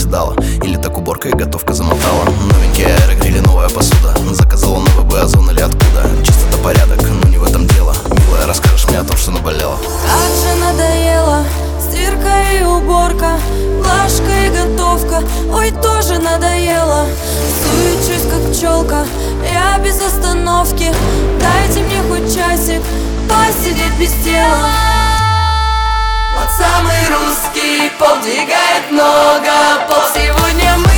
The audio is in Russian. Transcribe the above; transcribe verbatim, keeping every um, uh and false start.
ожидала. Или так уборка и готовка замотала. Новенькие аэрогрили, новая посуда. Заказала новый бы озон или откуда. Чистота, порядок, но не в этом дело. Милая, расскажешь мне о том, что наболело. Как же надоело стирка и уборка, глажка и готовка. Ой, тоже надоело. Суечусь как пчелка, я без остановки. Дайте мне хоть часик посидеть без дела. Вот самый русский поп двигает много. Поп сегодня мы